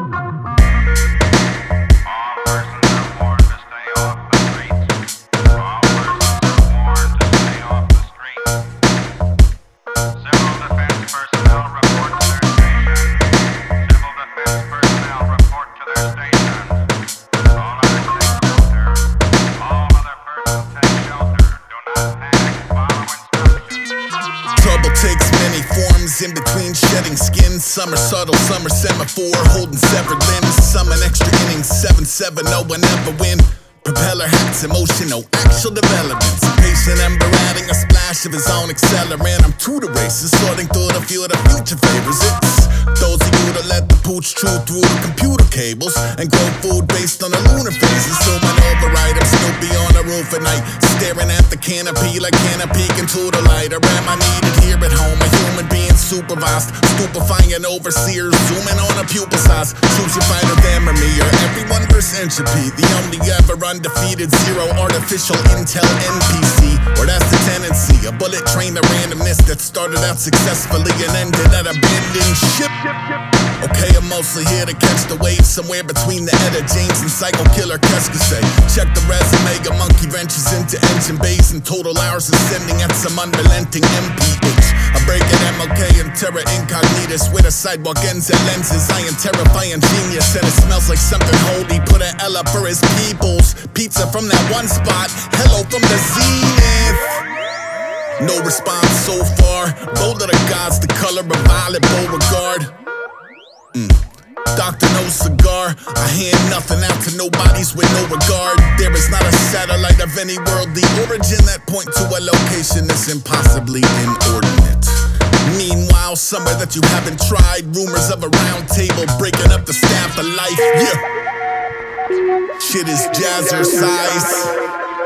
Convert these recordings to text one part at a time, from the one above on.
In between shedding skin, some are subtle, some are semaphore, holding severed limbs. Some an extra innings, 7-7, no one ever win. Propeller hats, emotional, actual developments. Patient ember adding a splash of his own accelerant. I'm to the races, sorting through the few of the future favors. It's those of you that let the pooch chew through the computer cables and grow food based on the lunar phases. So my override, I'm Snoopy on the roof at night, staring at the canopy like can I peek into the light? Or am I needed here at home, a human being supervised, stupefying overseers, zooming on a pupil size. Choose your fighter, them or me, or everyone versus entropy. The only ever undefeated, zero artificial intel NPC. Or that's the tendency, a bullet train of randomness that started out successfully and ended at abandoned ship. Okay, I'm mostly here to catch the wave somewhere between the Etta James and Psycho Killer Keskase. Check the resume, a monkey ventures into engine bays and total hours ascending at some unrelenting MPH. I break an MLK and terra incognitus with a sidewalk ends and lenses. I am terrifying genius and it smells like something holy. Put an L up for his peoples. Pizza from that one spot, hello from the zenith. No response so far. Bold of the gods, the color of violet Beauregard. Dr. No cigar, I hand nothing out to nobodies with no regard. There is not a satellite of any worldly origin that point to a location that's impossibly inordinate. Meanwhile, somewhere that you haven't tried, rumors of a round table breaking up the staff of life. Yeah, shit is jazzercise.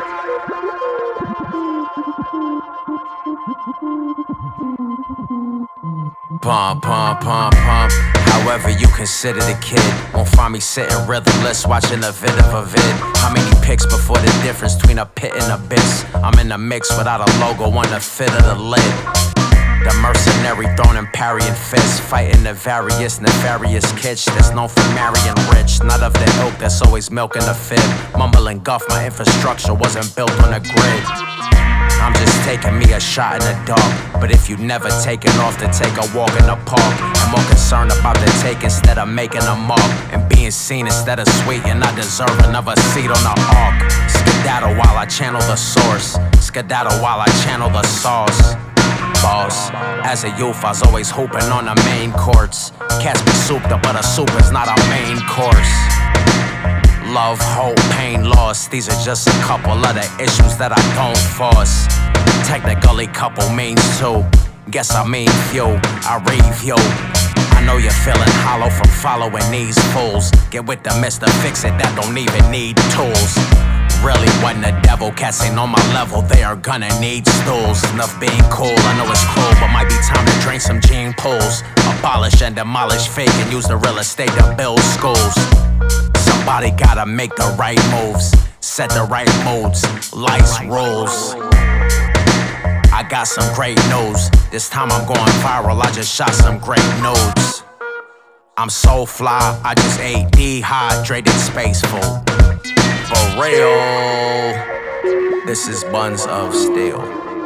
Pump, pump, pump, pump. However you consider the kid, won't find me sitting rhythmless, watching a vid of a vid. How many pics before the difference between a pit and abyss? I'm in the mix without a logo on the fit of the lid. The mercenary throwing parrying fists, fighting the various nefarious kitsch that's known for marrying rich. Not of the ilk that's always milking the fib. Mumbling guff, my infrastructure wasn't built on a grid. I'm just taking me a shot in the dark. But if you never taken off to take a walk in the park, I'm more concerned about the take instead of making a mark, and being seen instead of sweet and not deserving of a seat on the ark. Skedaddle while I channel the source, skedaddle while I channel the sauce. Boss. As a youth, I was always hooping on the main courts. Cats be souped up, but a soup is not a main course. Love, hope, pain, loss, these are just a couple of the issues that I don't force. Technically, couple means two. Guess I mean few, I review. I know you're feeling hollow from following these fools. Get with the Mr. Fix-It that don't even need tools. Really wasn't the devil, cats ain't on my level, they are gonna need stools. Enough being cool, I know it's cruel, but might be time to drink some gene pools. Abolish and demolish fake and use the real estate to build schools. Somebody gotta make the right moves, set the right moods, life's rules. I got some great news, this time I'm going viral, I just shot some great nudes. I'm so fly, I just ate dehydrated space food. For real, this is Buns of Steel.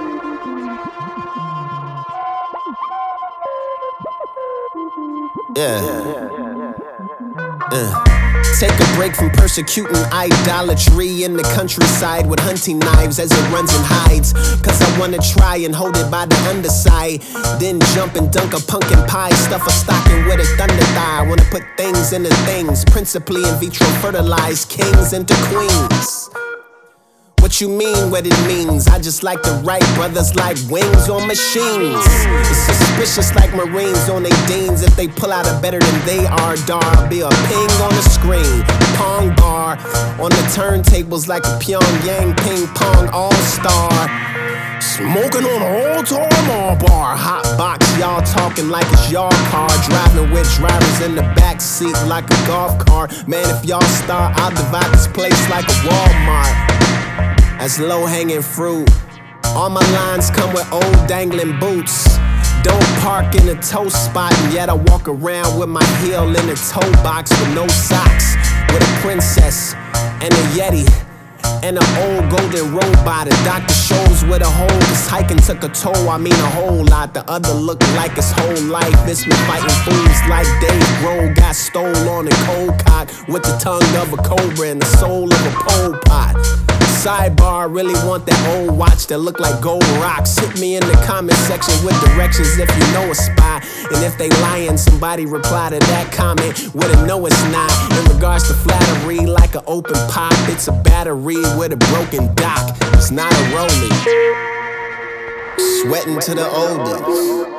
Take a break from persecuting idolatry in the countryside with hunting knives as it runs and hides. Cause I wanna try and hold it by the underside, then jump and dunk a pumpkin pie, stuff a stocking with a thunder thigh. Wanna put things into things, principally in vitro fertilize kings into queens. What you mean, what it means? I just like the right brothers like wings on machines. It's suspicious like Marines on they deans. If they pull out a better than they are, I'll be a ping on the screen. Pong bar on the turntables like a Pyongyang ping pong all-star. Smoking on an all-time bar. Hot box, y'all talking like it's your car. Driving with drivers in the back seat like a golf cart. Man, if y'all start, I'll divide this place like a Walmart. That's low-hanging fruit. All my lines come with old dangling boots. don't park in a tow spot, and yet I walk around with my heel in a toe box with no socks. With a princess and a Yeti and an old golden robot. A doctor shows with a hole, cause hiking took a toll, I mean a whole lot. The other looked like his whole life. It's been fighting fools like Dave Grohl. Got stole on a cold cock with the tongue of a cobra and the soul of a pole pot. Sidebar, really want that old watch that look like gold rocks. Hit me in the comment section with directions if you know a spot. And if they lying, somebody reply to that comment with a no it's not. In regards to flattery, like an open pop, it's a battery with a broken dock. It's not a rollie. Sweating to the oldies.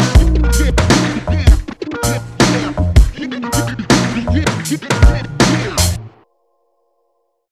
Yeah.